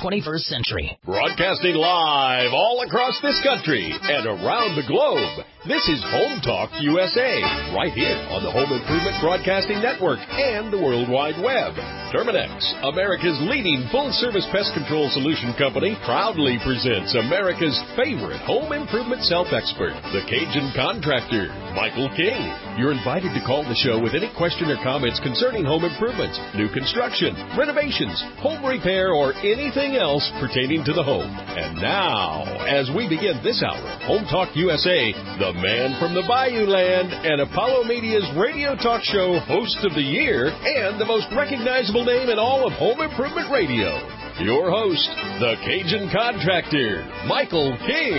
21st century. Broadcasting live all across this country and around the globe. This is Home Talk USA, right here on the Home Improvement Broadcasting Network and the World Wide Web. Terminex, America's leading full-service pest control solution company, proudly presents America's favorite home improvement self-expert, the Cajun Contractor, Michael King. You're invited to call the show with any question or comments concerning home improvements, new construction, renovations, home repair, or anything else pertaining to the home. And now, as we begin this hour of Home Talk USA, the man from the Bayou Land and Apollo Media's radio talk show host of the year and the most recognizable name in all of home improvement radio, your host, the Cajun Contractor, Michael King.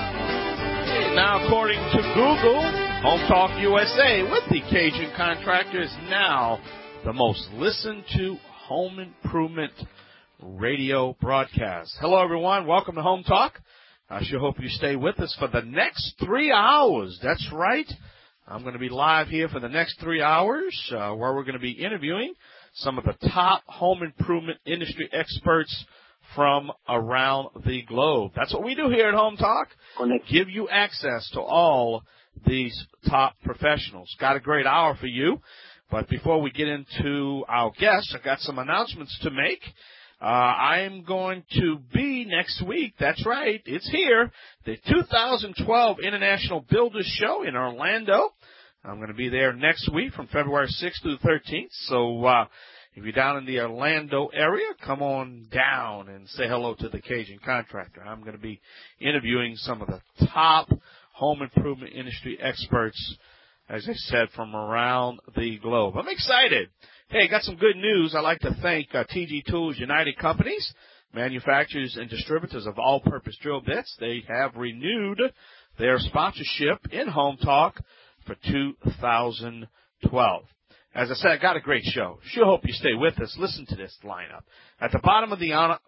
Now, according to Google, Home Talk USA with the Cajun Contractor is now the most listened to home improvement radio broadcast. Hello, everyone. Welcome to Home Talk. I sure hope you stay with us for the next 3 hours. That's right. I'm going to be live here for the next 3 hours where we're going to be interviewing some of the top home improvement industry experts from around the globe. That's what we do here at Home Talk. Give you access to all these top professionals. Got a great hour for you. But before we get into our guests, I got some announcements to make. I'm going to be next week. That's right. It's here. The 2012 International Builders Show in Orlando. I'm going to be there next week from February 6th through the 13th. So, if you're down in the Orlando area, come on down and say hello to the Cajun Contractor. I'm going to be interviewing some of the top home improvement industry experts, as I said, from around the globe. I'm excited. Hey, got some good news. I'd like to thank TG Tools United Companies, manufacturers and distributors of all-purpose drill bits. They have renewed their sponsorship in Home Talk for 2012. As I said, I got a great show. Sure hope you stay with us. Listen to this lineup. At the bottom of the lineup,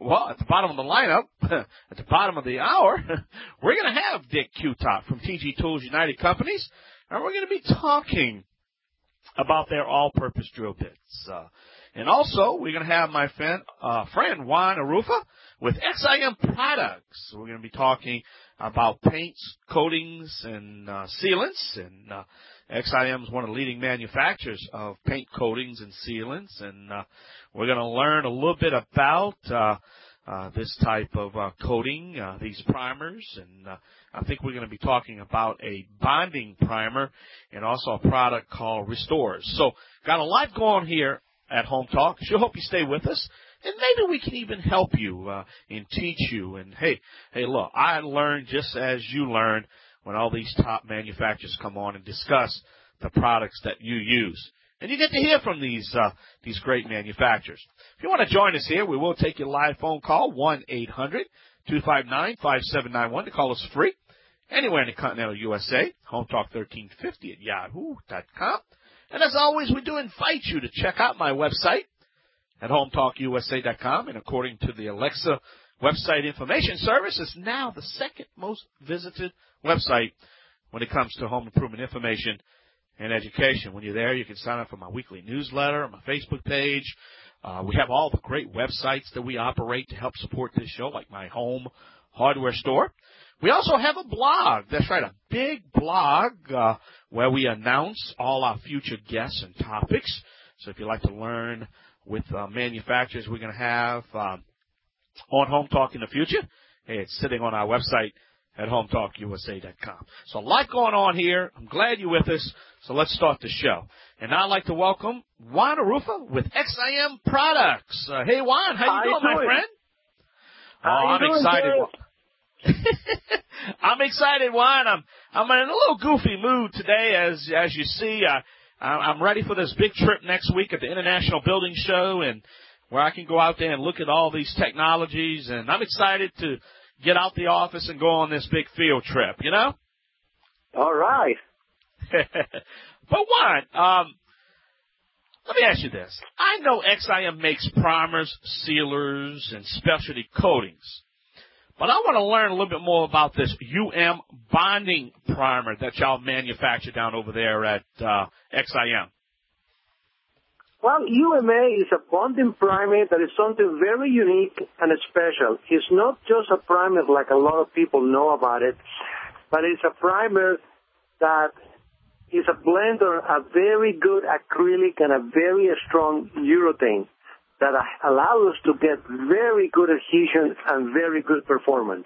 at the bottom of the hour, we're going to have Dick Qtop from TG Tools United Companies, and we're going to be talking about their all-purpose drill bits. And also, we're going to have my friend Juan Arufa with XIM Products. We're going to be talking about paints, coatings, and sealants. And XIM is one of the leading manufacturers of paint coatings and sealants. And we're going to learn a little bit about this type of coating, these primers. And I think we're going to be talking about a bonding primer and also a product called Restores. So got a lot going here at Home Talk. Sure hope you stay with us. And maybe we can even help you and teach you. And, hey, look, I learn just as you learn when all these top manufacturers come on and discuss the products that you use. And you get to hear from these great manufacturers. If you want to join us here, we will take your live phone call, 1-800-259-5791 to call us free. Anywhere in the continental USA, HomeTalk1350 at yahoo.com. And as always, we do invite you to check out my website at HomeTalkUSA.com. And according to the Alexa website information service, it's now the second most visited website when it comes to home improvement information and education. When you're there, you can sign up for my weekly newsletter, my Facebook page. We have all the great websites that we operate to help support this show, like my home hardware store. We also have a blog. That's right, a big blog where we announce all our future guests and topics. So if you'd like to learn with manufacturers we're going to have on Home Talk in the future, hey, it's sitting on our website at HomeTalkUSA.com. So a lot going on here. I'm glad you're with us. So let's start the show. And now I'd like to welcome Juan Arufa with XIM Products. Hey, Juan, how you doing, my friend? I'm excited. I'm excited, Juan. I'm in a little goofy mood today, as you see. I'm ready for this big trip next week at the International Building Show, and where I can go out there and look at all these technologies. And I'm excited to get out the office and go on this big field trip, you know? All right. But Juan, let me ask you this. I know XIM makes primers, sealers, and specialty coatings. But I want to learn a little bit more about this UM bonding primer that y'all manufacture down over there at XIM. Well, UMA is a bonding primer that is something very unique and special. It's not just a primer like a lot of people know about it, but it's a primer that is a blend of a very good acrylic and a very strong urethane that allows us to get very good adhesion and very good performance.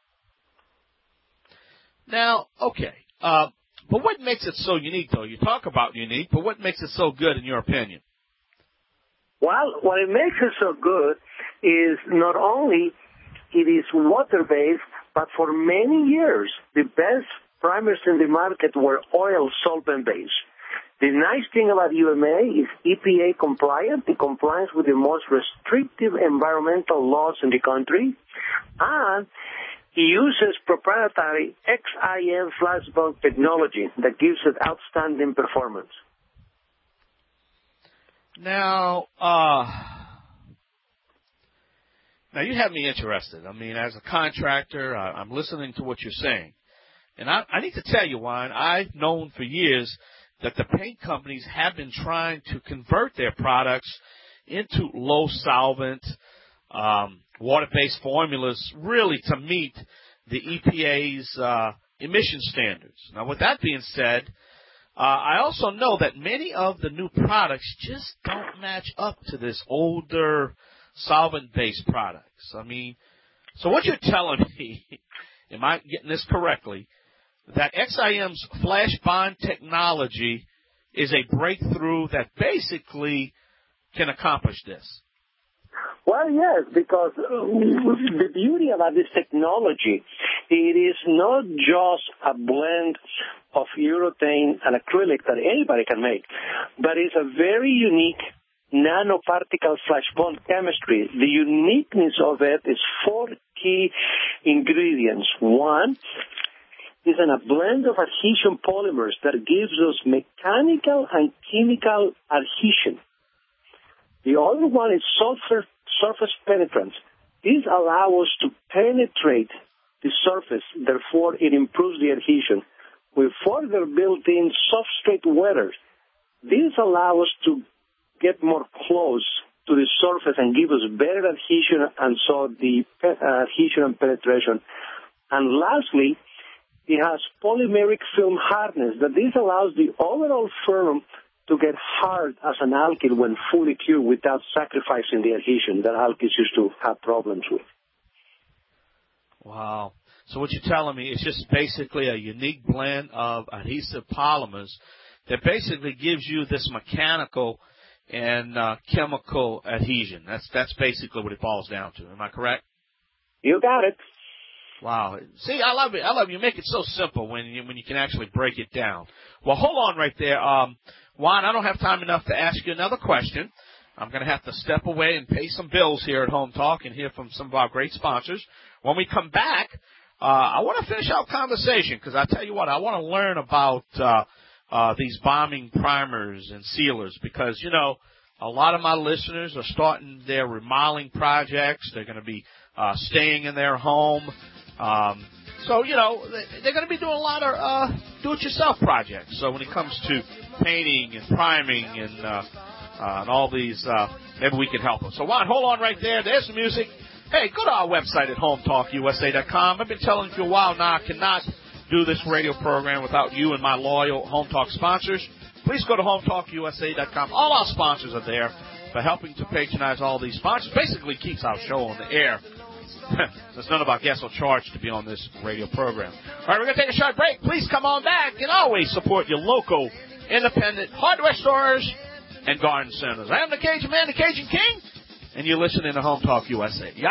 Now, okay, but what makes it so unique, though? You talk about unique, but what makes it so good in your opinion? Well, what it makes it so good is not only it is water-based, but for many years, the best primers in the market were oil solvent-based. The nice thing about UMA is EPA compliant. It complies with the most restrictive environmental laws in the country, and it uses proprietary XIM flashbulb technology that gives it outstanding performance. Now you have me interested. I mean, as a contractor, I'm listening to what you're saying. And I need to tell you, Juan, I've known for years that the paint companies have been trying to convert their products into low solvent, water-based formulas, really to meet the EPA's emission standards. Now, with that being said, I also know that many of the new products just don't match up to this older solvent-based products. I mean, so what you're telling me, am I getting this correctly, that XIM's flash bond technology is a breakthrough that basically can accomplish this? Well, yes, because the beauty about this technology, it is not just a blend of urethane and acrylic that anybody can make, but it's a very unique nanoparticle flash bond chemistry. The uniqueness of it is 4 key ingredients. One is a blend of adhesion polymers that gives us mechanical and chemical adhesion. The other one is surface penetrance. These allow us to penetrate the surface, therefore it improves the adhesion. With further built-in substrate weathers, these allow us to get more close to the surface and give us better adhesion, and so the adhesion and penetration. And lastly, it has polymeric film hardness, that this allows the overall film to get hard as an alkyl when fully cured without sacrificing the adhesion that alkyls used to have problems with. Wow. So what you're telling me is just basically a unique blend of adhesive polymers that basically gives you this mechanical and chemical adhesion. That's basically what it boils down to. Am I correct? You got it. Wow. See, I love it. You make it so simple when you can actually break it down. Well, hold on right there. Juan, I don't have time enough to ask you another question. I'm going to have to step away and pay some bills here at Home Talk and hear from some of our great sponsors. When we come back, I want to finish our conversation because I tell you what, I want to learn about these bombing primers and sealers because, you know, a lot of my listeners are starting their remodeling projects. They're going to be staying in their home. So, you know, they're going to be doing a lot of do-it-yourself projects. So when it comes to painting and priming and all these, maybe we can help them. So, Juan, hold on right there. There's the music. Hey, go to our website at HomeTalkUSA.com. I've been telling you for a while now, I cannot do this radio program without you and my loyal Home Talk sponsors. Please go to HomeTalkUSA.com. All our sponsors are there for helping to patronize all these sponsors. Basically keeps our show on the air. Since none of our guests are charged to be on this radio program. All right, we're going to take a short break. Please come on back and always support your local independent hardware stores and garden centers. I am the Cajun Man, the Cajun King, and you're listening to Home Talk USA. Yay!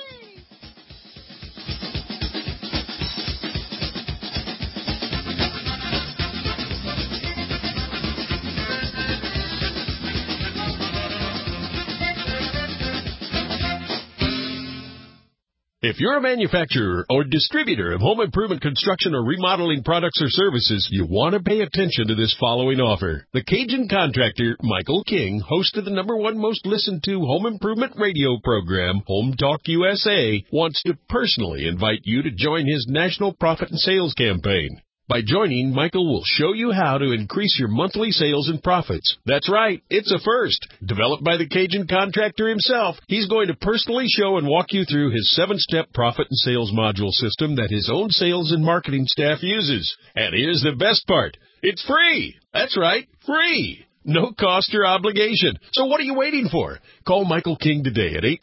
If you're a manufacturer or distributor of home improvement construction or remodeling products or services, you want to pay attention to this following offer. The Cajun contractor, Michael King, host of the #1 most listened to home improvement radio program, Home Talk USA, wants to personally invite you to join his national profit and sales campaign. By joining, Michael will show you how to increase your monthly sales and profits. That's right, it's a first. Developed by the Cajun Contractor himself, he's going to personally show and walk you through his 7-step profit and sales module system that his own sales and marketing staff uses. And here's the best part. It's free. That's right, free. No cost or obligation. So what are you waiting for? Call Michael King today at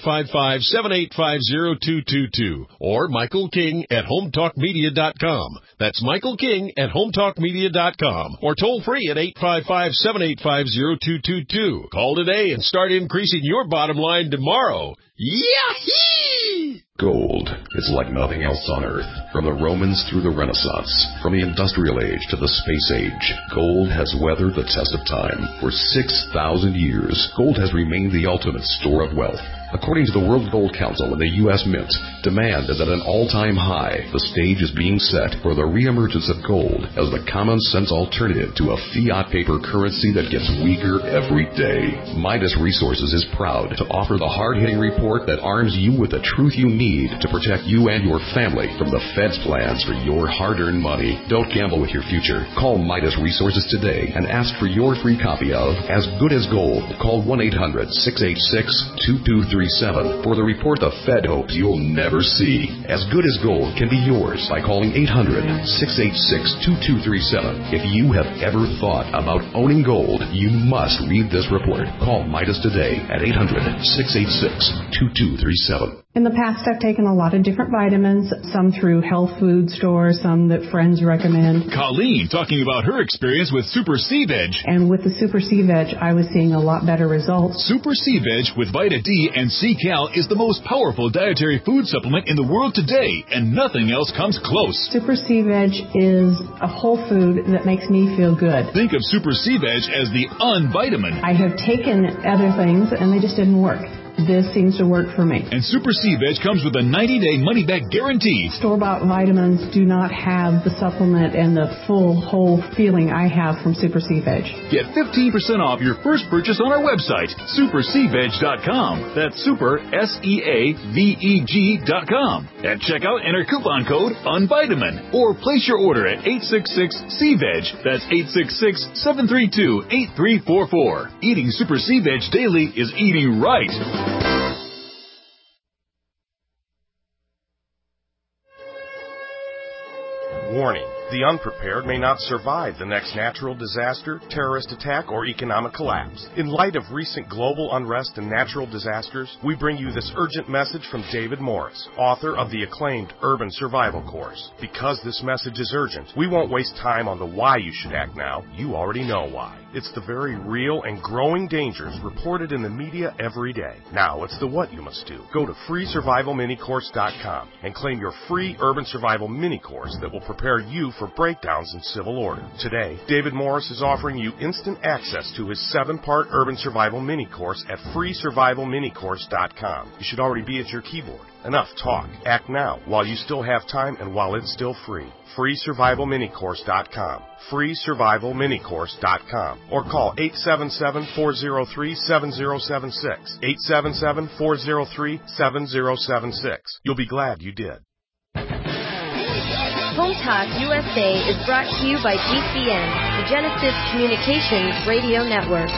855-785-0222 or Michael King at HomeTalkMedia.com. That's Michael King at HomeTalkMedia.com or toll free at 855-785-0222. Call today and start increasing your bottom line tomorrow. Yahoo! Gold is like nothing else on Earth. From the Romans through the Renaissance, from the Industrial Age to the Space Age, gold has weathered the test of time. For 6,000 years, gold has remained the ultimate store of wealth. According to the World Gold Council and the U.S. Mint, demand is at an all-time high. The stage is being set for the reemergence of gold as the common-sense alternative to a fiat paper currency that gets weaker every day. Midas Resources is proud to offer the hard-hitting report that arms you with the truth you need to protect you and your family from the Fed's plans for your hard-earned money. Don't gamble with your future. Call Midas Resources today and ask for your free copy of As Good as Gold. Call 1-800-686-2237 for the report the Fed hopes you'll never see. As Good as Gold can be yours by calling 800-686-2237. If you have ever thought about owning gold, you must read this report. Call Midas today at 800-686-2237. In the past, I've taken a lot of different vitamins, some through health food stores, some that friends recommend. Colleen talking about her experience with Super C-Veg. And with the Super C-Veg, I was seeing a lot better results. Super C-Veg with Vita D and C-Cal is the most powerful dietary food supplement in the world today, and nothing else comes close. Super C-Veg is a whole food that makes me feel good. Think of Super C-Veg as the unvitamin. I have taken other things, and they just didn't work. This seems to work for me. And Super C-Veg comes with a 90-day money-back guarantee. Store-bought vitamins do not have the supplement and the full, whole feeling I have from Super C-Veg. Get 15% off your first purchase on our website, supercveg.com. That's super, SEAVEG.com. At checkout, enter coupon code UNVITAMIN or place your order at 866-C-VEG. That's 866-732-8344. Eating Super C-Veg daily is eating right. Warning. The unprepared may not survive the next natural disaster, terrorist attack, or economic collapse. In light of recent global unrest and natural disasters, we bring you this urgent message from David Morris, author of the acclaimed Urban Survival Course. Because this message is urgent, we won't waste time on the why you should act now. You already know why. It's the very real and growing dangers reported in the media every day. Now it's the what you must do. Go to freesurvivalminicourse.com and claim your free Urban Survival Mini Course that will prepare you for breakdowns in civil order. Today, David Morris is offering you instant access to his 7-part Urban Survival Mini Course at freesurvivalminicourse.com. You should already be at your keyboard. Enough talk. Act now while you still have time and while it's still free. freesurvivalminicourse.com. freesurvivalminicourse.com or call 877-403-7076. 877-403-7076. You'll be glad you did. Home Talk USA is brought to you by GCN, the Genesis Communications Radio Network.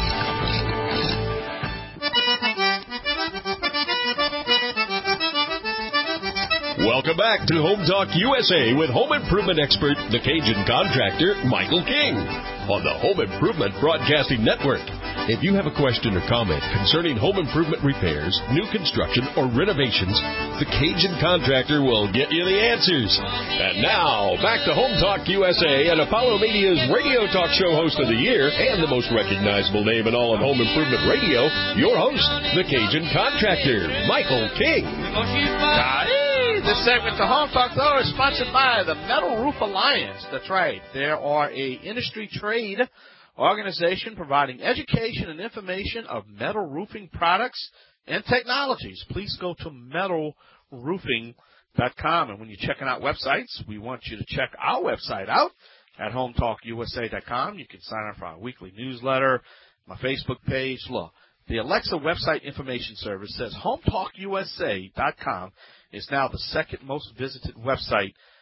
Welcome back to Home Talk USA with home improvement expert, the Cajun Contractor, Michael King, on the Home Improvement Broadcasting Network. If you have a question or comment concerning home improvement repairs, new construction, or renovations, the Cajun Contractor will get you the answers. And now, back to Home Talk USA and Apollo Media's radio talk show host of the year and the most recognizable name in all of home improvement radio, your host, the Cajun Contractor, Michael King. This segment of Home Talk, though, is sponsored by the Metal Roof Alliance. That's right. They are a industry trade organization providing education and information of metal roofing products and technologies. Please go to metalroofing.com. And when you're checking out websites, we want you to check our website out at hometalkusa.com. You can sign up for our weekly newsletter, my Facebook page. Look, the Alexa website information service says hometalkusa.com is now the second most visited website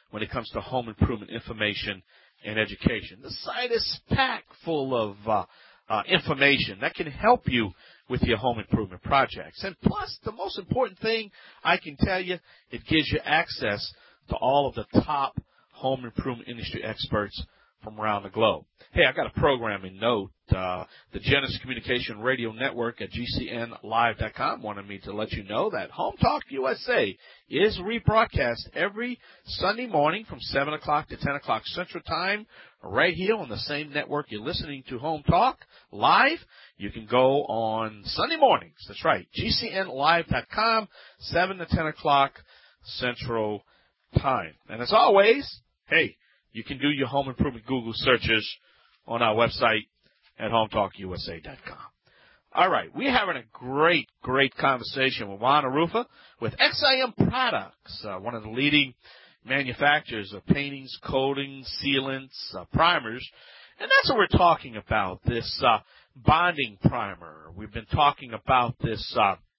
when it comes to home improvement information and education. The site is packed full of information that can help you with your home improvement projects. And plus, the most important thing I can tell you, it gives you access to all of the top home improvement industry experts from around the globe. Hey, I got a programming note. The Genesis Communication Radio Network at GCNlive.com wanted me to let you know that Home Talk USA is rebroadcast every Sunday morning from 7 o'clock to 10 o'clock Central Time right here on the same network you're listening to Home Talk live. You can go on Sunday mornings. That's right, GCNlive.com, 7 to 10 o'clock Central Time. And as always, hey, you can do your home improvement Google searches on our website at HomeTalkUSA.com. All right, we're having a great conversation with Juan Arrufa with XIM Products, one of the leading manufacturers of paintings, coatings, sealants, primers. And that's what we're talking about, this bonding primer. We've been talking about this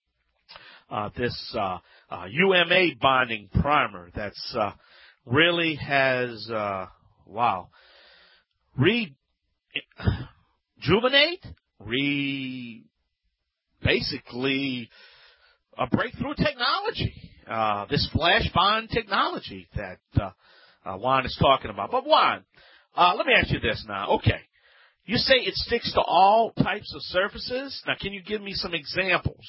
UMA bonding primer that's really has, basically a breakthrough technology, this flash bond technology that Juan is talking about. But Juan, let me ask you this now. Okay, you say it sticks to all types of surfaces. Now, can you give me some examples?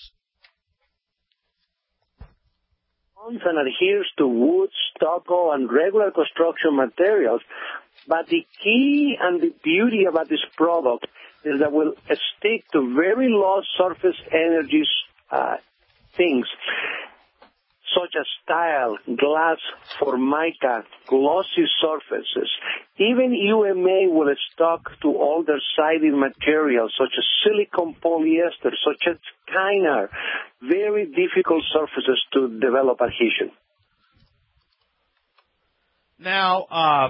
And adheres to wood, stucco, and regular construction materials. But the key and the beauty about this product is that it will stick to very low surface energy things, such as tile, glass, formica, glossy surfaces. Even UMA will stick to older siding materials, such as silicone polyester, such as Kynar. Very difficult surfaces to develop adhesion. Now,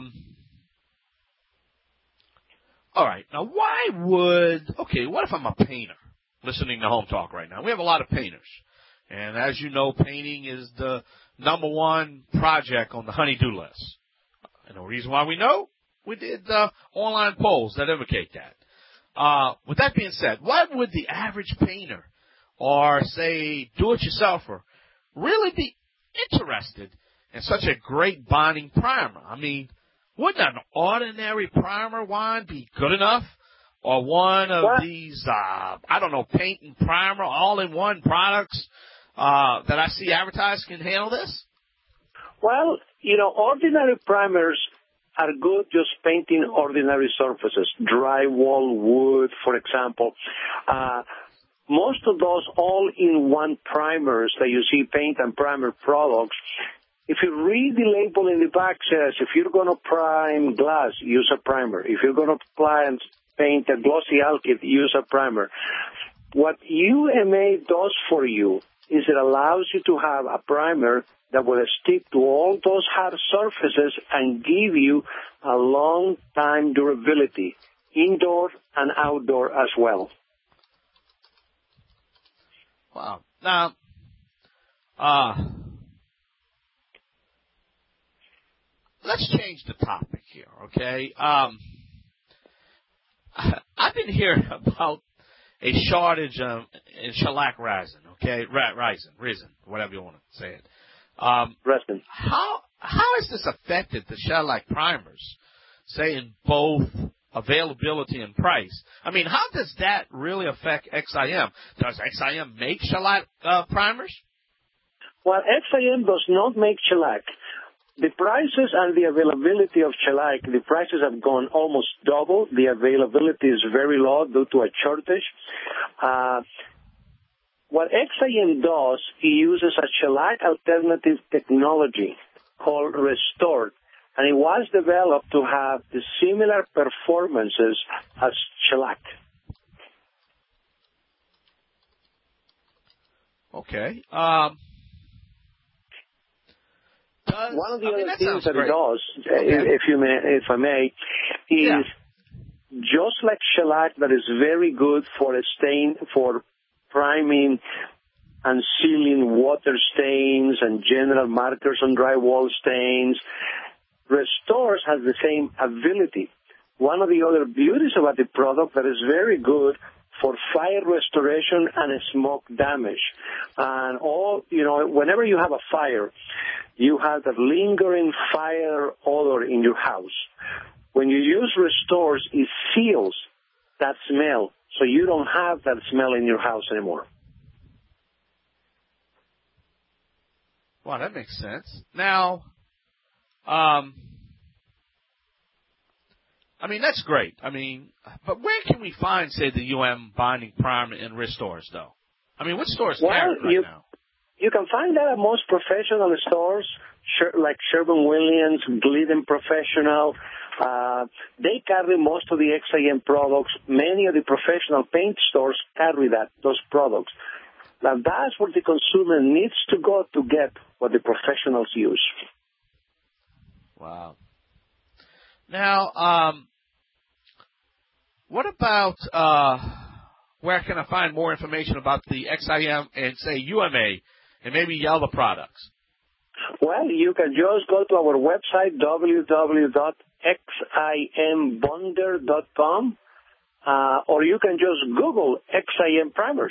all right. Now, what if I'm a painter listening to Home Talk right now? We have a lot of painters. And as you know, painting is the number one project on the honey-do list. And the reason why we know, we did online polls that indicate that. With that being said, why would the average painter or, say, do-it-yourselfer really be interested in such a great bonding primer? I mean, wouldn't an ordinary primer, Juan, be good enough? Or one of these, paint and primer all-in-one products that I see advertised can handle this? Well, ordinary primers are good just painting ordinary surfaces, drywall, wood, for example. Most of those all-in-one primers that you see, paint and primer products, if you read the label in the back, says if you're going to prime glass, use a primer. If you're going to paint a glossy alkyd, use a primer. What UMA does for you is it allows you to have a primer that will stick to all those hard surfaces and give you a long time durability, indoor and outdoor as well. Wow. Now, let's change the topic here, okay? I've been hearing about a shortage in shellac resin, okay? Resin, whatever you want to say it. Resin. How has this affected the shellac primers, say in both availability and price? I mean, how does that really affect XIM? Does XIM make shellac primers? Well, XIM does not make shellac. The prices and the availability of shellac, the prices have gone almost double. The availability is very low due to a shortage. What XIM does, it uses a shellac alternative technology called Restore, and it was developed to have the similar performances as shellac. Okay. One of the other things that it does, if I may, is just like shellac, that is very good for priming and sealing water stains and general markers on drywall stains. Restores has the same ability. One of the other beauties about the product that is very good for fire restoration and smoke damage. And whenever you have a fire, you have that lingering fire odor in your house. When you use Restores, it seals that smell, so you don't have that smell in your house anymore. Wow, that makes sense. Now, that's great. But where can we find, say, the bonding primer in Restores, though? What stores carry it right now? You can find that at most professional stores, like Sherwin-Williams, Glidden Professional. They carry most of the XIM products. Many of the professional paint stores carry those products. Now, that's where the consumer needs to go to get what the professionals use. Wow. Now, what about where can I find more information about the XIM and, say, UMA and maybe other products? Well, you can just go to our website, www.ximbonder.com, or you can just Google XIM primers.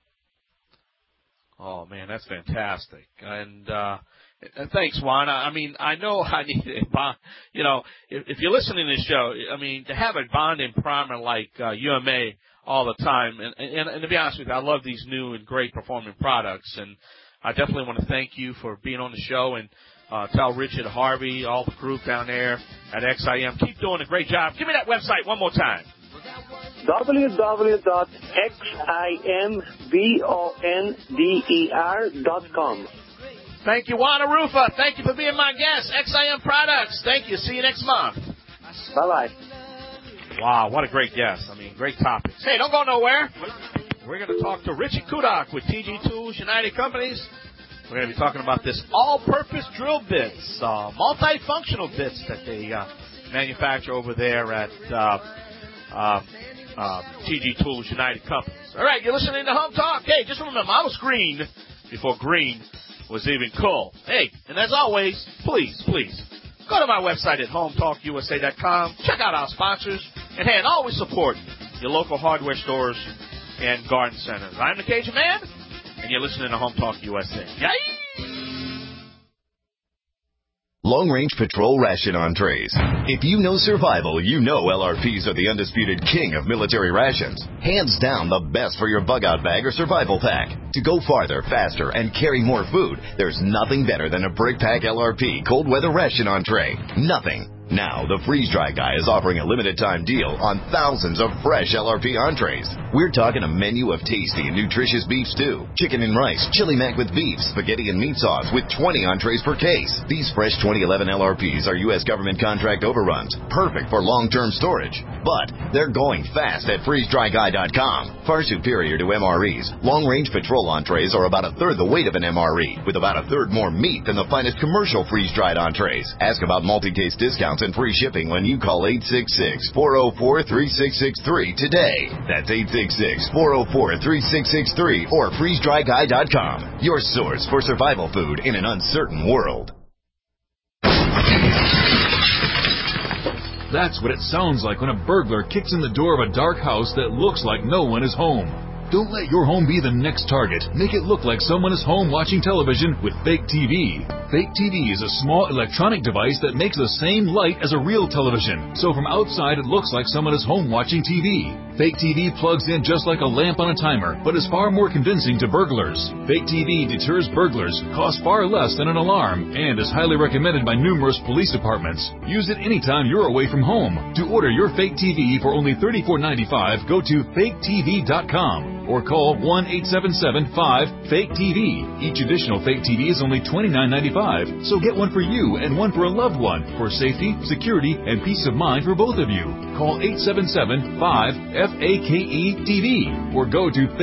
Oh, man, that's fantastic. And thanks, Juan. I know I need a bond. If you're listening to this show, to have a bonding primer like UMA all the time, and to be honest with you, I love these new and great performing products, and I definitely want to thank you for being on the show, and tell Richard Harvey, all the group down there at XIM, keep doing a great job. Give me that website one more time. www.ximbonder.com. Thank you, Juan Arrufa. Thank you for being my guest. XIM Products. Thank you. See you next month. Bye-bye. Wow, what a great guest. Great topics. Hey, don't go nowhere. We're going to talk to Richie Kudak with TG Tools United Companies. We're going to be talking about this all-purpose drill bits, multifunctional bits that they manufacture over there at TG Tools United Companies. All right, you're listening to Home Talk. Hey, just remember, I was green before green was even cool. Hey, and as always, please, go to my website at HomeTalkUSA.com. Check out our sponsors. And, hey, and always support your local hardware stores and garden centers. I'm the Cajun Man, and you're listening to Home Talk USA. Yay! Long-range patrol ration entrees. If you know survival, you know LRPs are the undisputed king of military rations. Hands down the best for your bug-out bag or survival pack. To go farther, faster, and carry more food, there's nothing better than a BrickPack LRP cold weather ration entree. Nothing. Now, the Freeze Dry Guy is offering a limited-time deal on thousands of fresh LRP entrees. We're talking a menu of tasty and nutritious beef stew, chicken and rice, chili mac with beef, spaghetti and meat sauce with 20 entrees per case. These fresh 2011 LRPs are U.S. government contract overruns, perfect for long-term storage. But they're going fast at freezedryguy.com. Far superior to MREs, long-range patrol entrees are about a third the weight of an MRE, with about a third more meat than the finest commercial freeze-dried entrees. Ask about multi-case discounts and free shipping when you call 866-404-3663 today. That's 866-404-3663 or freezedryguy.com. Your source for survival food in an uncertain world. That's what it sounds like when a burglar kicks in the door of a dark house that looks like no one is home. Don't let your home be the next target. Make it look like someone is home watching television with Fake TV. Fake TV is a small electronic device that makes the same light as a real television. So from outside, it looks like someone is home watching TV. Fake TV plugs in just like a lamp on a timer, but is far more convincing to burglars. Fake TV deters burglars, costs far less than an alarm, and is highly recommended by numerous police departments. Use it anytime you're away from home. To order your Fake TV for only $34.95, go to faketv.com. or call 1-877-5-FAKE-TV. Each additional Fake TV is only $29.95, so get one for you and one for a loved one for safety, security, and peace of mind for both of you. Call 877-5-FAKE-TV or go to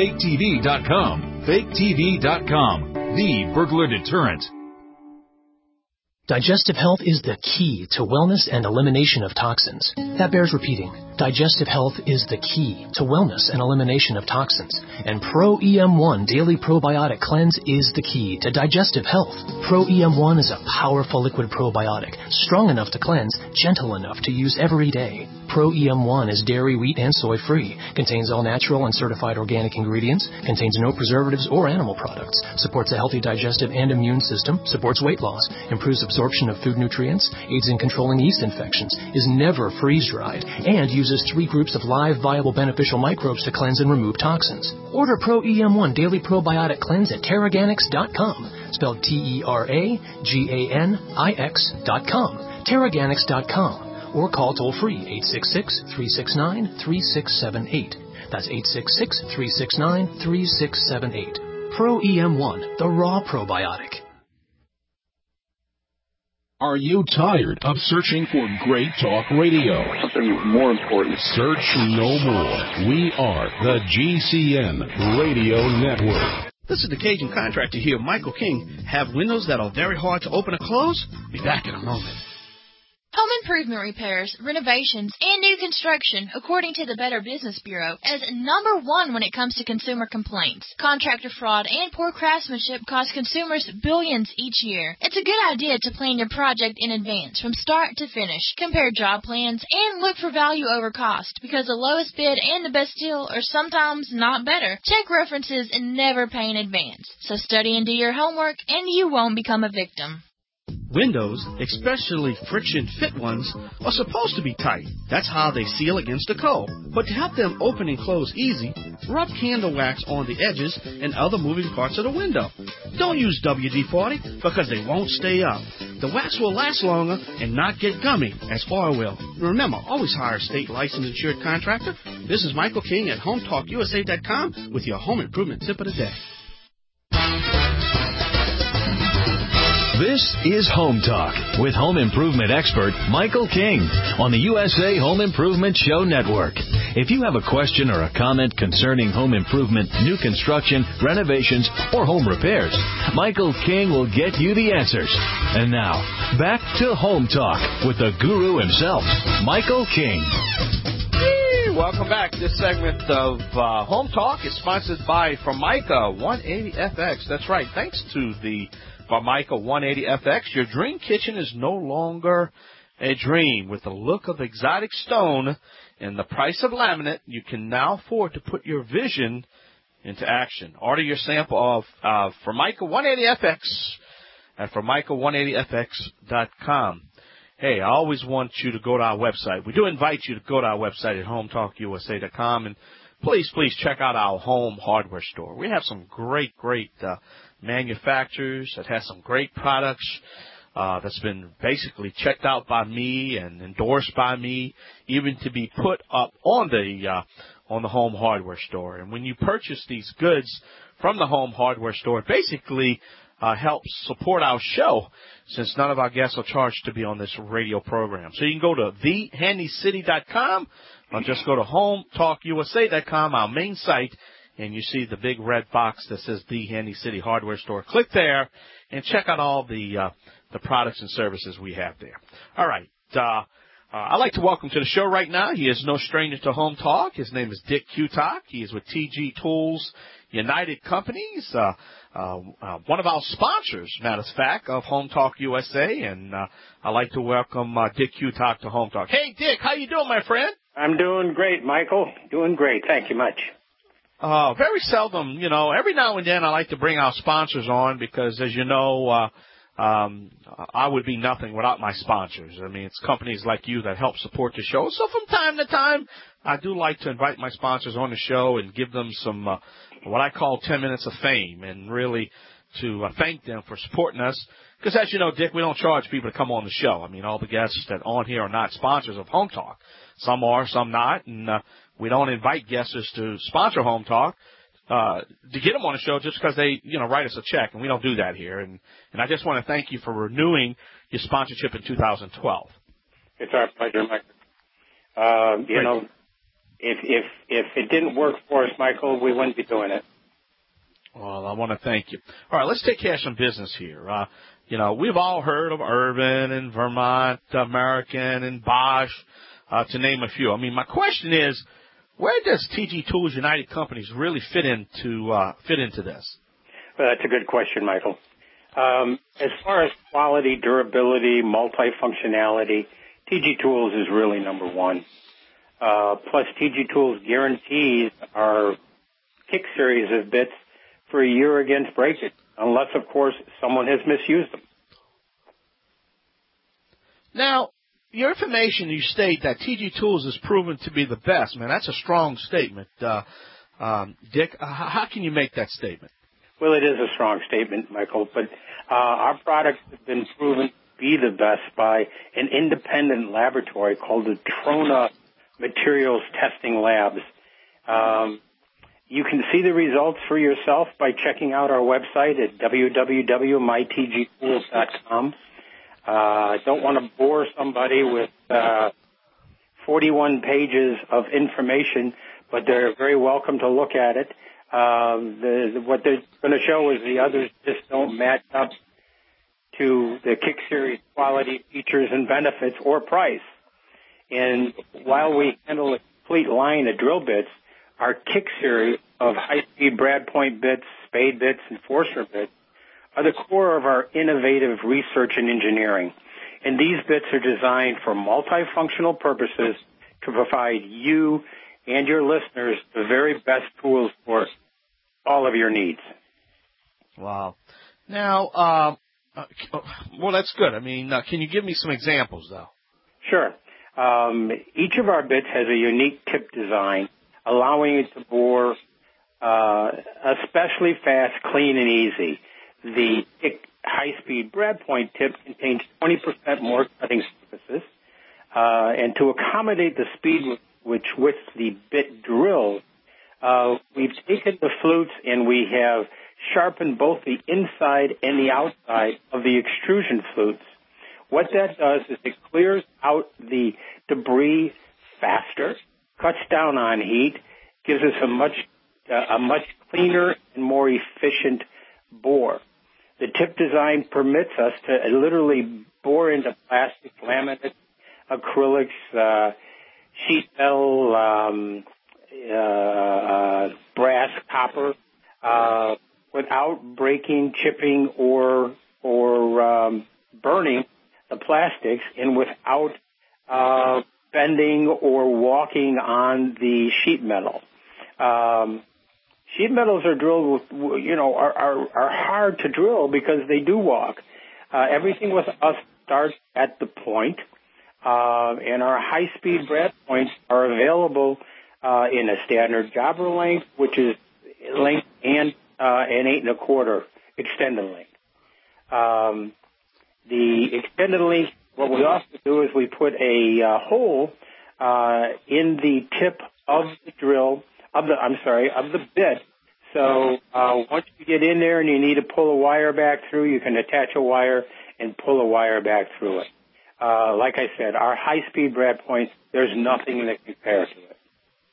faketv.com. FakeTV.com, the burglar deterrent. Digestive health is the key to wellness and elimination of toxins. That bears repeating. Digestive health is the key to wellness and elimination of toxins. And Pro EM1 Daily Probiotic Cleanse is the key to digestive health. Pro EM1 is a powerful liquid probiotic, strong enough to cleanse, gentle enough to use every day. Pro EM1 is dairy, wheat, and soy-free, contains all natural and certified organic ingredients, contains no preservatives or animal products, supports a healthy digestive and immune system, supports weight loss, improves absorption of food nutrients, aids in controlling yeast infections, is never freeze-dried, and uses 3 groups of live, viable, beneficial microbes to cleanse and remove toxins. Order Pro EM1 Daily Probiotic Cleanse at Teraganix.com, spelled TERAGANIX.com, Teraganix.com. Or call toll-free 866-369-3678. That's 866-369-3678. Pro EM1, the raw probiotic. Are you tired of searching for great talk radio? Something more important. Search no more. We are the GCN Radio Network. This is the Cajun Contractor here, Michael King. Have windows that are very hard to open or close? Be back in a moment. Home improvement repairs, renovations, and new construction, according to the Better Business Bureau, as number 1 when it comes to consumer complaints. Contractor fraud and poor craftsmanship cost consumers billions each year. It's a good idea to plan your project in advance, from start to finish. Compare job plans and look for value over cost, because the lowest bid and the best deal are sometimes not better. Check references and never pay in advance. So study and do your homework, and you won't become a victim. Windows, especially friction-fit ones, are supposed to be tight. That's how they seal against the cold. But to help them open and close easy, rub candle wax on the edges and other moving parts of the window. Don't use WD-40 because they won't stay up. The wax will last longer and not get gummy as oil will. Remember, always hire a state licensed insured contractor. This is Michael King at HomeTalkUSA.com with your home improvement tip of the day. This is Home Talk with home improvement expert Michael King on the USA Home Improvement Show Network. If you have a question or a comment concerning home improvement, new construction, renovations, or home repairs, Michael King will get you the answers. And now, back to Home Talk with the guru himself, Michael King. Welcome back. This segment of Home Talk is sponsored by Formica 180FX. That's right. Thanks to the Formica 180FX, your dream kitchen is no longer a dream. With the look of exotic stone and the price of laminate, you can now afford to put your vision into action. Order your sample of Formica 180FX at Formica180FX.com. Hey, I always want you to go to our website. We do invite you to go to our website at HomeTalkUSA.com, and please check out our home hardware store. We have some great manufacturers that has some great products that's been basically checked out by me and endorsed by me, even to be put up on the home hardware store. And when you purchase these goods from the home hardware store, it basically helps support our show, since none of our guests are charged to be on this radio program. So you can go to thehandycity.com or just go to HomeTalkUSA.com, our main site, and you see the big red box that says The Handy City Hardware Store. Click there and check out all the products and services we have there. All right. I'd like to welcome to the show right now. He is no stranger to Home Talk. His name is Dick Kutak. He is with TG Tools United Companies, one of our sponsors, matter of fact, of Home Talk USA. And I'd like to welcome Dick Kutak to Home Talk. Hey, Dick, how you doing, my friend? I'm doing great, Michael. Doing great. Thank you much. Very seldom, every now and then I like to bring our sponsors on because, as you know, I would be nothing without my sponsors. I mean, it's companies like you that help support the show. So from time to time, I do like to invite my sponsors on the show and give them some, what I call 10 minutes of fame, and really to thank them for supporting us. Because as you know, Dick, we don't charge people to come on the show. I mean, all the guests that are on here are not sponsors of Home Talk. Some are, some not, and we don't invite guests to sponsor Home Talk to get them on the show just because they, write us a check, and we don't do that here. And I just want to thank you for renewing your sponsorship in 2012. It's our pleasure, Michael. If it didn't work for us, Michael, we wouldn't be doing it. Well, I want to thank you. All right, let's take care of some business here. we've all heard of Irvin and Vermont American and Bosch, to name a few. I mean, my question is, where does TG Tools United Companies really fit into this? That's a good question, Michael. As far as quality, durability, multifunctionality, TG Tools is really number one. Plus, TG Tools guarantees our Kick series of bits for a year against breakage, unless, of course, someone has misused them. Now, your information, you state that TG Tools is proven to be the best. Man, that's a strong statement. Dick, how can you make that statement? Well, it is a strong statement, Michael, but our products have been proven to be the best by an independent laboratory called the Trona Materials Testing Labs. You can see the results for yourself by checking out our website at www.mytgtools.com. I don't want to bore somebody with 41 pages of information, but they're very welcome to look at it. What they're going to show is the others just don't match up to the Kick Series quality, features, and benefits or price. And while we handle a complete line of drill bits, our Kick Series of high-speed brad point bits, spade bits, and forcer bits are the core of our innovative research and engineering. And these bits are designed for multifunctional purposes to provide you and your listeners the very best tools for all of your needs. Wow. Now, well, that's good. I mean, can you give me some examples, though? Sure. Each of our bits has a unique tip design, allowing it to bore especially fast, clean, and easy. The high-speed brad point tip contains 20% more cutting surfaces, and to accommodate the speed with which the bit drills, we've taken the flutes and we have sharpened both the inside and the outside of the extrusion flutes. What that does is it clears out the debris faster, cuts down on heat, gives us a much cleaner and more efficient bore. The tip design permits us to literally bore into plastic, laminate, acrylics, sheet metal, brass, copper, without breaking, chipping, or burning the plastics, and without bending or walking on the sheet metal. Sheet metals are drilled with, are hard to drill because they do walk. Everything with us starts at the point, and our high-speed brad points are available in a standard jobber length, which is length and an 8 1/4 extended length. The extended length, what we also do is we put a hole in the tip of the drill, of the bit. So once you get in there and you need to pull a wire back through, you can attach a wire and pull a wire back through it. Like I said, our high-speed brad points, there's nothing that compares to it.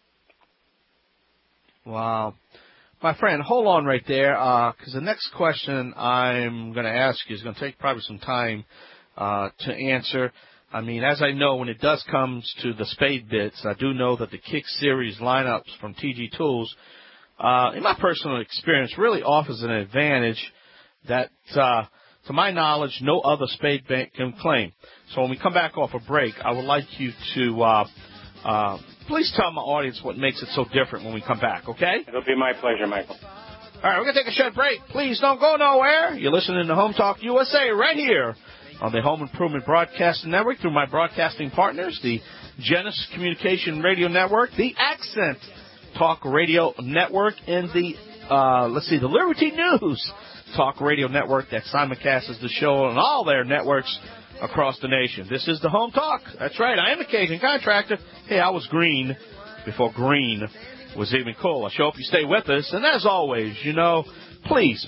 Wow. My friend, hold on right there, because the next question I'm going to ask you is going to take probably some time to answer. I mean, as I know, when it does come to the spade bits, I do know that the Kick Series lineups from TG Tools, in my personal experience, really offers an advantage that, to my knowledge, no other spade bank can claim. So when we come back off a break, I would like you to please tell my audience what makes it so different when we come back, okay? It'll be my pleasure, Michael. All right, we're going to take a short break. Please don't go nowhere. You're listening to Home Talk USA right here on the Home Improvement Broadcasting Network through my broadcasting partners, the Genesis Communication Radio Network, the Accent Talk Radio Network, and the Liberty News Talk Radio Network that simulcasts the show on all their networks across the nation. This is the Home Talk. That's right. I am a Cajun contractor. Hey, I was green before green was even cool. I hope you stay with us. And as always, please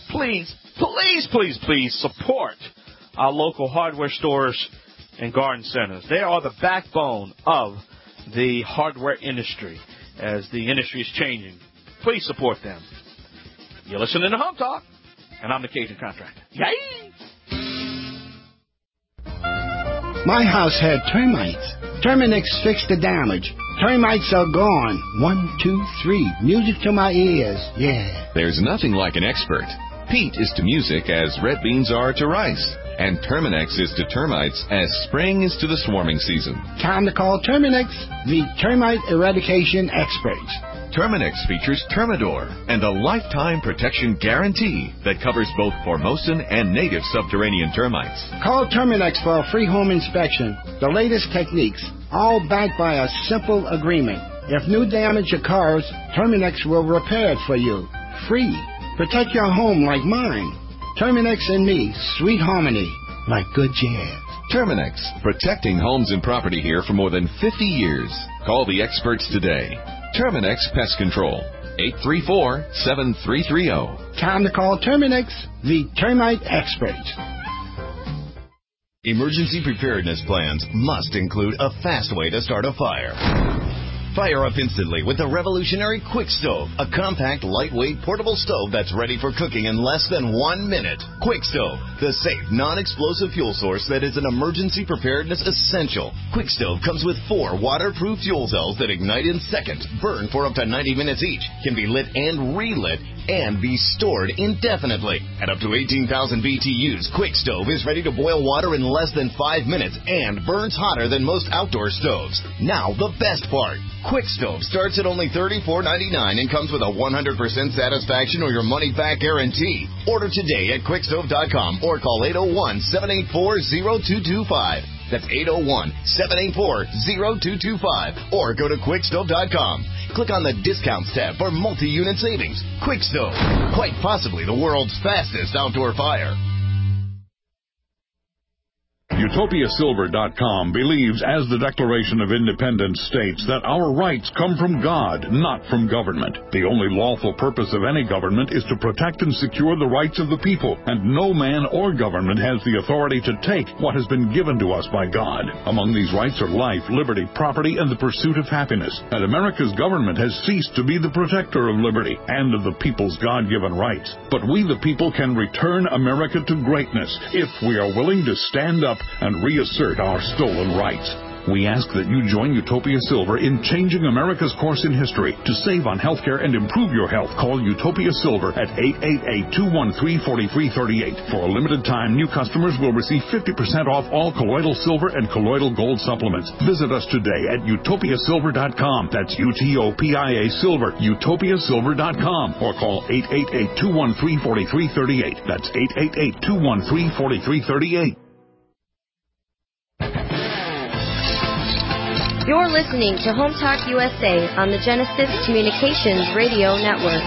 support our local hardware stores and garden centers. They are the backbone of the hardware industry as the industry is changing. Please support them. You're listening to Home Talk, and I'm the Cajun Contractor. Yay! My house had termites. Terminix fixed the damage. Termites are gone. 1, 2, 3. Music to my ears. Yeah. There's nothing like an expert. Peat is to music as red beans are to rice. And Terminix is to termites as spring is to the swarming season. Time to call Terminix, the termite eradication experts. Terminix features Termidor and a lifetime protection guarantee that covers both Formosan and native subterranean termites. Call Terminix for a free home inspection. The latest techniques, all backed by a simple agreement. If new damage occurs, Terminix will repair it for you. Free. Protect your home like mine. Terminix and me, sweet harmony, like good jazz. Terminix, protecting homes and property here for more than 50 years. Call the experts today. Terminix Pest Control, 834-7330. Time to call Terminix, the termite experts. Emergency preparedness plans must include a fast way to start a fire. Fire up instantly with the revolutionary Quick Stove, a compact, lightweight, portable stove that's ready for cooking in less than 1 minute. Quick Stove, the safe, non-explosive fuel source that is an emergency preparedness essential. Quick Stove comes with 4 waterproof fuel cells that ignite in seconds, burn for up to 90 minutes each, can be lit and relit, and be stored indefinitely. At up to 18,000 BTUs, Quick Stove is ready to boil water in less than 5 minutes and burns hotter than most outdoor stoves. Now, the best part. Quick Stove starts at only $34.99 and comes with a 100% satisfaction or your money-back guarantee. Order today at quickstove.com or call 801-784-0225. That's 801-784-0225. Or go to quickstove.com. Click on the Discounts tab for multi-unit savings. Quick Stove, quite possibly the world's fastest outdoor fire. UtopiaSilver.com believes, as the Declaration of Independence states, that our rights come from God, not from government. The only lawful purpose of any government is to protect and secure the rights of the people, and no man or government has the authority to take what has been given to us by God. Among these rights are life, liberty, property, and the pursuit of happiness. And America's government has ceased to be the protector of liberty and of the people's God-given rights. But we, the people, can return America to greatness if we are willing to stand up and reassert our stolen rights. We ask that you join Utopia Silver in changing America's course in history. To save on healthcare and improve your health, call Utopia Silver at 888-213-4338. For a limited time, new customers will receive 50% off all colloidal silver and colloidal gold supplements. Visit us today at utopiasilver.com. That's UTOPIA Silver, utopiasilver.com. Or call 888-213-4338. That's 888-213-4338. You're listening to Home Talk USA on the Genesis Communications Radio Network.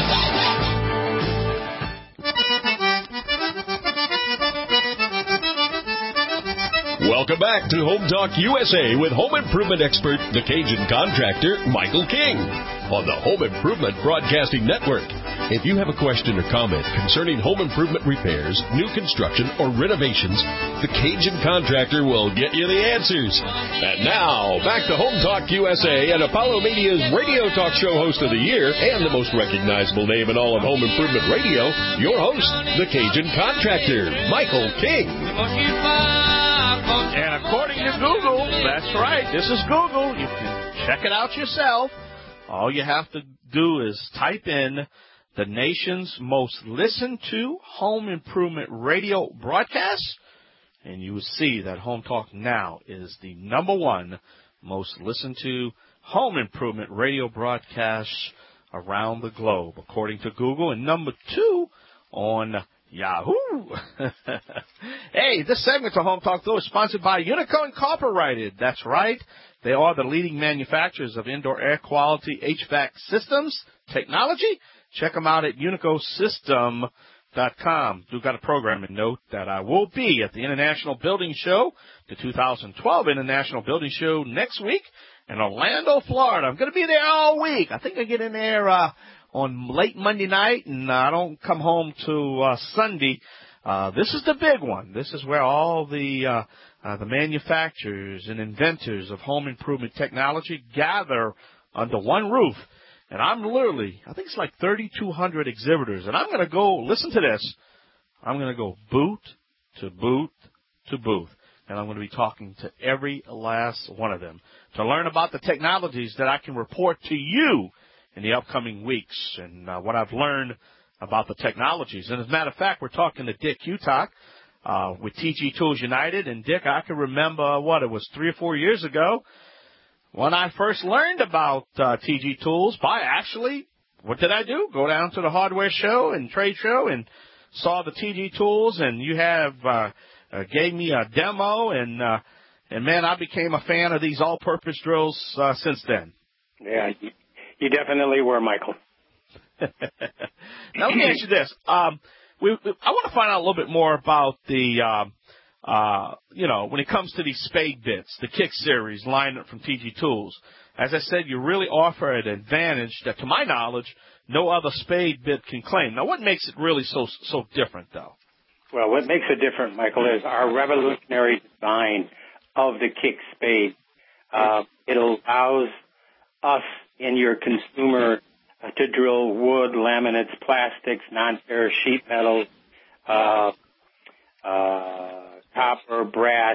Welcome back to Home Talk USA with home improvement expert, the Cajun contractor, Michael King, on the Home Improvement Broadcasting Network. If you have a question or comment concerning home improvement repairs, new construction, or renovations, the Cajun contractor will get you the answers. And now, back to Home Talk USA and Apollo Media's radio talk show host of the year and the most recognizable name in all of home improvement radio, your host, the Cajun contractor, Michael King. And according to Google, that's right, this is Google. You can check it out yourself. All you have to do is type in the nation's most listened to home improvement radio broadcast, and you will see that Home Talk Now is the #1 most listened to home improvement radio broadcast around the globe, according to Google, and #2 on Yahoo. Hey, this segment of Home Talk, though, is sponsored by Unico Incorporated. That's right. They are the leading manufacturers of indoor air quality HVAC systems technology. Check them out at unicosystem.com. Do got a programming note that I will be at the International Building Show, the 2012 International Building Show next week in Orlando, Florida. I'm going to be there all week. I think I get in there on late Monday night, and I don't come home till Sunday. This is the big one. This is where all the manufacturers and inventors of home improvement technology gather under one roof. And I'm literally, I think it's like 3,200 exhibitors. And I'm going to go, listen to this, I'm going to go booth to booth to booth. and I'm going to be talking to every last one of them to learn about the technologies that I can report to you in the upcoming weeks and what I've learned about the technologies. And as a matter of fact, we're talking to Dick Utock with TG Tools United. And, Dick, I can remember, it was 3 or 4 years ago when I first learned about TG Tools what did I do? Go down to the hardware show and trade show and saw the TG Tools, and you have gave me a demo, and man, I became a fan of these all-purpose drills since then. Yeah, you definitely were, Michael. Now, let me ask you this. I want to find out a little bit more about the, when it comes to these spade bits, the Kick Series line up from TG Tools. As I said, you really offer an advantage that, to my knowledge, no other spade bit can claim. Now, what makes it really so different, though? Well, what makes it different, Michael, is our revolutionary design of the Kick Spade. It allows us and your consumer to drill wood, laminates, plastics, non-ferrous sheet metals, copper, brass,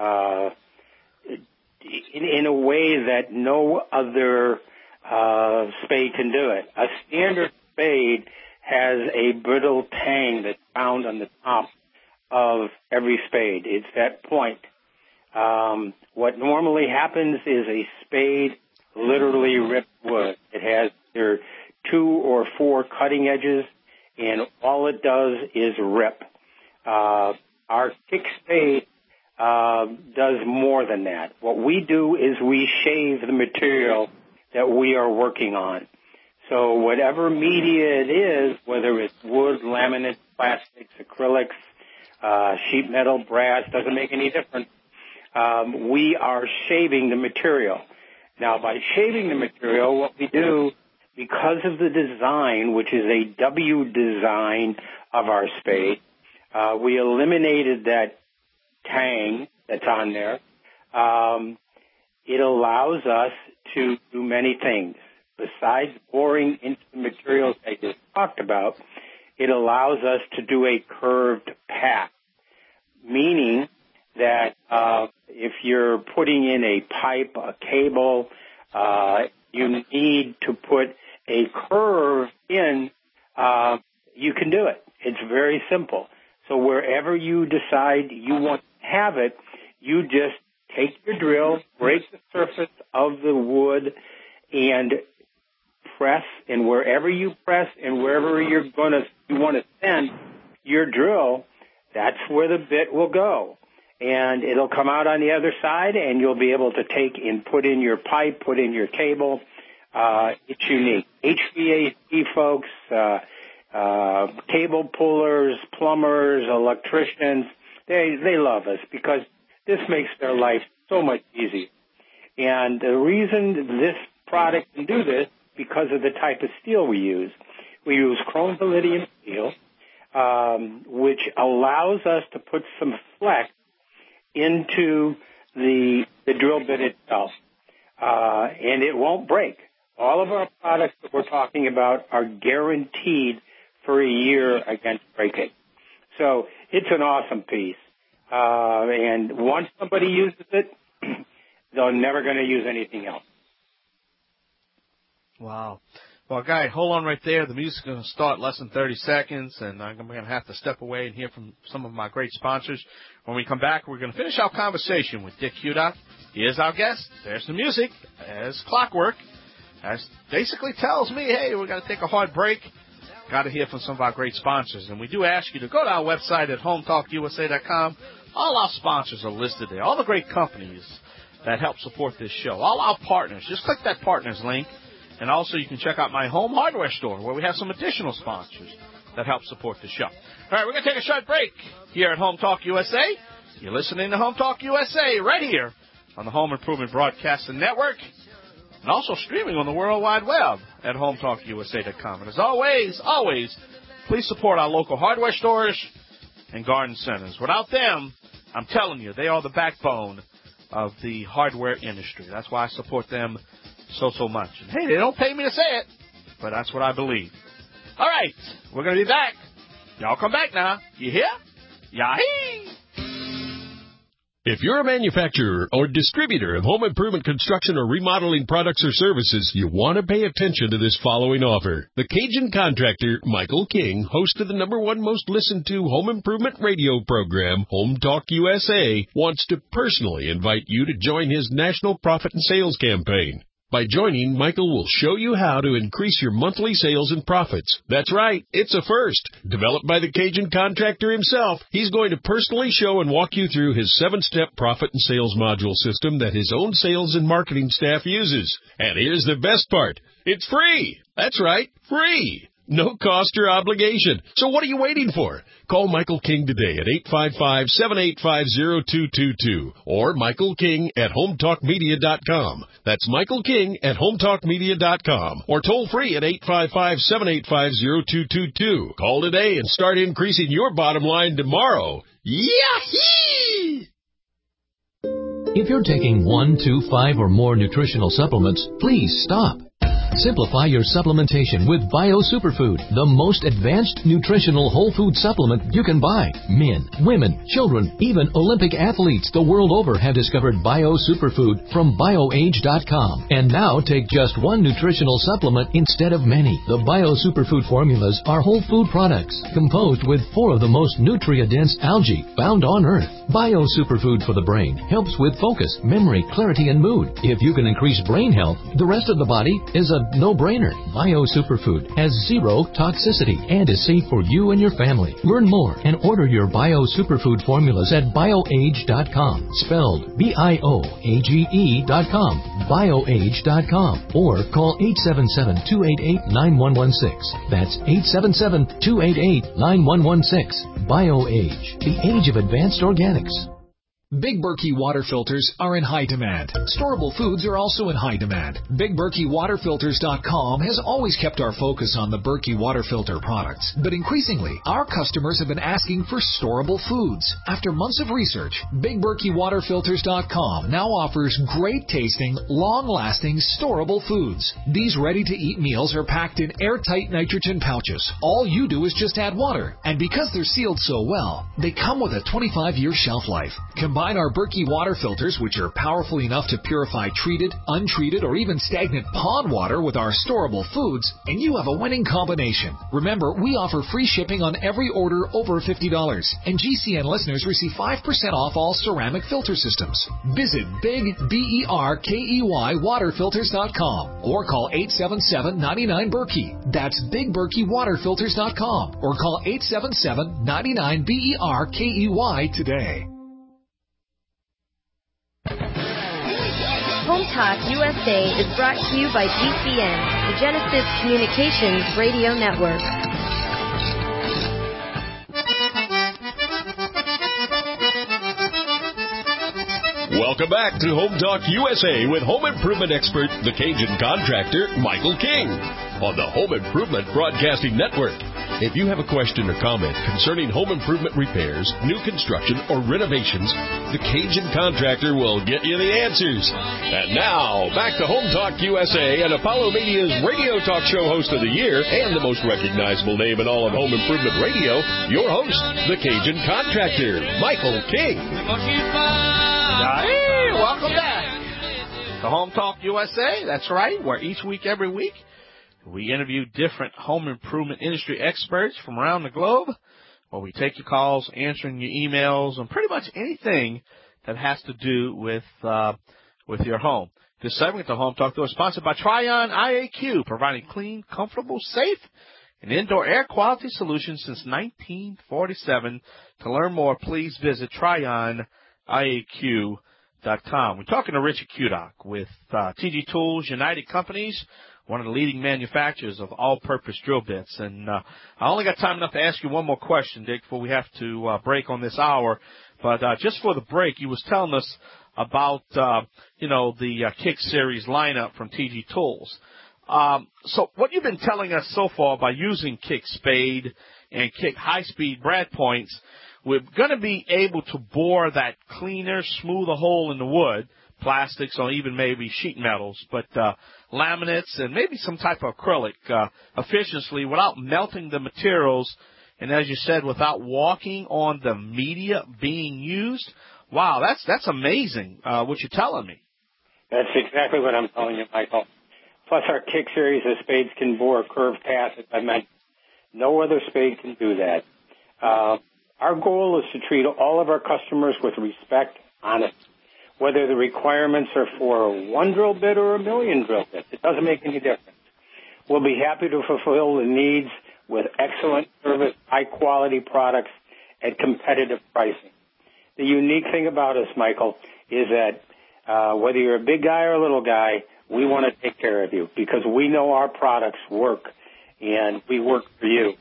in a way that no other spade can do it. A standard spade has a brittle tang that's found on the top of every spade. It's that point. What normally happens is a spade literally rips wood. It has either 2 or 4 cutting edges, and all it does is rip. Our Kick Spade does more than that. What we do is we shave the material that we are working on. So whatever media it is, whether it's wood, laminate, plastics, acrylics, sheet metal, brass, doesn't make any difference. We are shaving the material. Now, by shaving the material, what we do, because of the design, which is a W design of our spade, we eliminated that tang that's on there. It allows us to do many things. Besides boring into the materials I just talked about, it allows us to do a curved path, meaning that if you're putting in a pipe, a cable, you need to put a curve in, you can do it. It's very simple. So wherever you decide you want to have it, you just take your drill, break the surface of the wood, and press, and wherever you press and wherever you want to send your drill, that's where the bit will go. And it'll come out on the other side, and you'll be able to take and put in your pipe, put in your cable. It's unique. HVAC folks, cable pullers, plumbers, electricians, they love us because this makes their life so much easier. And the reason this product can do this, because of the type of steel we use. We use chrome palladium steel, which allows us to put some flex into the drill bit itself, and it won't break. All of our products that we're talking about are guaranteed for a year against breaking. So it's an awesome piece. And once somebody uses it, they're never going to use anything else. Wow. Well, Guy, hold on right there. The music's going to start less than 30 seconds, and I'm going to have to step away and hear from some of my great sponsors. When we come back, we're going to finish our conversation with Dick Utock. He is our guest. There's the music, as clockwork. That basically tells me, hey, we're going to take a hard break. Got to hear from some of our great sponsors. And we do ask you to go to our website at hometalkusa.com. All our sponsors are listed there. All the great companies that help support this show. All our partners. Just click that partners link. And also you can check out my home hardware store where we have some additional sponsors that help support the show. All right, we're going to take a short break here at Home Talk USA. You're listening to Home Talk USA right here on the Home Improvement Broadcasting Network and also streaming on the World Wide Web at HomeTalkUSA.com. And as always, please support our local hardware stores and garden centers. Without them, I'm telling you, they are the backbone of the hardware industry. That's why I support them so much. And hey, they don't pay me to say it, but that's what I believe. All right, we're going to be back. Y'all come back now. You hear? Yahee! If you're a manufacturer or distributor of home improvement construction or remodeling products or services, you want to pay attention to this following offer. The Cajun contractor, Michael King, host of the #1 most listened to home improvement radio program, Home Talk USA, wants to personally invite you to join his national profit and sales campaign. By joining, Michael will show you how to increase your monthly sales and profits. That's right, it's a first. Developed by the Cajun contractor himself, he's going to personally show and walk you through his 7-step profit and sales module system that his own sales and marketing staff uses. And here's the best part. It's free. That's right, free. No cost or obligation. So what are you waiting for? Call Michael King today at 855-785-0222 or Michael King at HomeTalkMedia.com. That's Michael King at HomeTalkMedia.com or toll free at 855-785-0222. Call today and start increasing your bottom line tomorrow. Yahee! If you're taking 1, 2, 5, or more nutritional supplements, please stop. Simplify your supplementation with Bio Superfood, the most advanced nutritional whole food supplement you can buy. Men, women, children, even Olympic athletes the world over have discovered Bio Superfood from BioAge.com. And now take just one nutritional supplement instead of many. The Bio Superfood formulas are whole food products composed with 4 of the most nutrient-dense algae found on Earth. Bio Superfood for the brain helps with focus, memory, clarity, and mood. If you can increase brain health, the rest of the body is a no-brainer. Bio Superfood has 0 toxicity and is safe for you and your family. Learn more and order your Bio Superfood formulas at BioAge.com, spelled BIOAGE.com, BioAge.com, or call 877-288-9116. That's 877-288-9116. BioAge, the age of advanced organics. Big Berkey water filters are in high demand. Storable foods are also in high demand. BigBerkeyWaterFilters.com has always kept our focus on the Berkey water filter products. But increasingly, our customers have been asking for storable foods. After months of research, BigBerkeyWaterFilters.com now offers great tasting, long-lasting, storable foods. These ready-to-eat meals are packed in airtight nitrogen pouches. All you do is just add water. And because they're sealed so well, they come with a 25-year shelf life. Combine our Berkey water filters, which are powerful enough to purify treated, untreated, or even stagnant pond water with our storable foods, and you have a winning combination. Remember, we offer free shipping on every order over $50, and GCN listeners receive 5% off all ceramic filter systems. Visit BigBerkeyWaterFilters.com or call 877-99-BERKEY. That's BigBerkeyWaterFilters.com or call 877-99-BERKEY today. Home Talk USA is brought to you by GCN, the Genesis Communications Radio Network. Welcome back to Home Talk USA with home improvement expert, the Cajun contractor, Michael King, on the Home Improvement Broadcasting Network. If you have a question or comment concerning home improvement repairs, new construction, or renovations, the Cajun contractor will get you the answers. And now, back to Home Talk USA and Apollo Media's radio talk show host of the year and the most recognizable name in all of home improvement radio, your host, the Cajun contractor, Michael King. Hey, welcome back to Home Talk USA. That's right, where each week, every week, we interview different home improvement industry experts from around the globe, where we take your calls, answering your emails, and pretty much anything that has to do with your home. This segment of Home Talk, though, is sponsored by Tryon IAQ, providing clean, comfortable, safe, and indoor air quality solutions since 1947. To learn more, please visit TryonIAQ.com. We're talking to Richard Kudock with TG Tools United Companies, one of the leading manufacturers of all-purpose drill bits. And I only got time enough to ask you one more question, Dick, before we have to break on this hour. But just for the break, you was telling us about, the Kick Series lineup from TG Tools. So what you've been telling us so far by using Kick Spade and Kick high-speed brad points, we're going to be able to bore that cleaner, smoother hole in the wood, plastics or even maybe sheet metals, but laminates and maybe some type of acrylic efficiently without melting the materials, and as you said, without walking on the media being used. Wow, that's amazing, what you're telling me. That's exactly what I'm telling you, Michael. Plus, our Kick series of spades can bore a curved path, as I mentioned. No other spade can do that. Our goal is to treat all of our customers with respect, honesty. Whether the requirements are for 1 drill bit or 1 million drill bits, it doesn't make any difference. We'll be happy to fulfill the needs with excellent service, high-quality products at competitive pricing. The unique thing about us, Michael, is that whether you're a big guy or a little guy, we want to take care of you because we know our products work, and we work for you.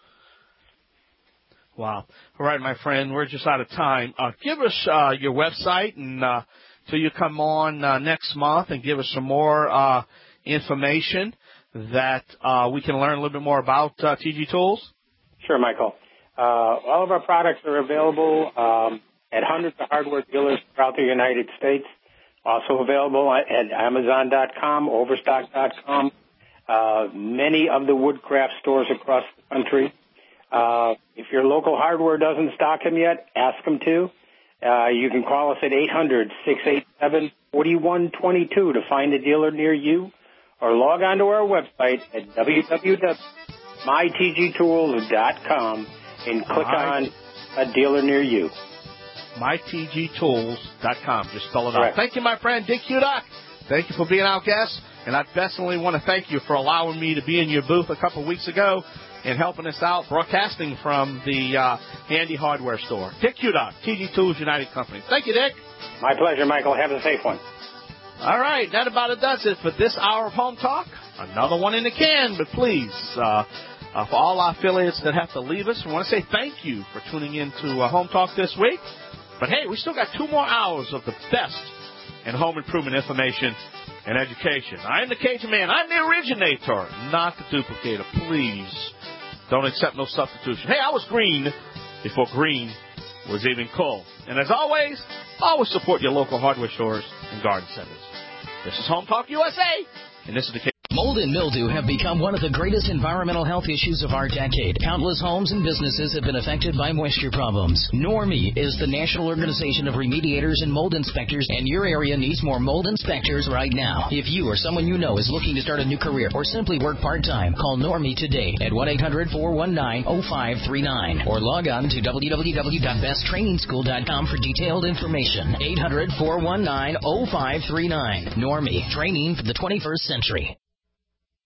Wow. All right, my friend, we're just out of time. Give us your website and till you come on next month and give us some more information that we can learn a little bit more about TG Tools. Sure, Michael. All of our products are available at hundreds of hardware dealers throughout the United States. Also available at Amazon.com, Overstock.com, many of the Woodcraft stores across the country. If your local hardware doesn't stock them yet, ask them to. You can call us at 800-687-4122 to find a dealer near you, or log on to our website at www.mytgtools.com and click on a dealer near you. mytgtools.com. Just spell it out. Thank you, my friend Dick Hudak. Thank you for being our guest, and I definitely want to thank you for allowing me to be in your booth a couple of weeks ago and helping us out, broadcasting from the Handy Hardware store. Dick Hudak, TG Tools United Company. Thank you, Dick. My pleasure, Michael. Have a safe one. All right, that about it does it for this hour of Home Talk. Another one in the can, but please, for all our affiliates that have to leave us, we want to say thank you for tuning in to Home Talk this week. But, hey, we still got 2 more hours of the best in home improvement information and education. I'm the Cajun Man. I'm the originator, not the duplicator. Please don't accept no substitution. Hey, I was green before green was even cool. And as always support your local hardware stores and garden centers. This is Home Talk USA, and this is the Mold and mildew have become one of the greatest environmental health issues of our decade. Countless homes and businesses have been affected by moisture problems. NORMI is the National Organization of Remediators and Mold Inspectors, and your area needs more mold inspectors right now. If you or someone you know is looking to start a new career or simply work part-time, call NORMI today at 1-800-419-0539 or log on to www.besttrainingschool.com for detailed information. 800-419-0539. NORMI, training for the 21st century.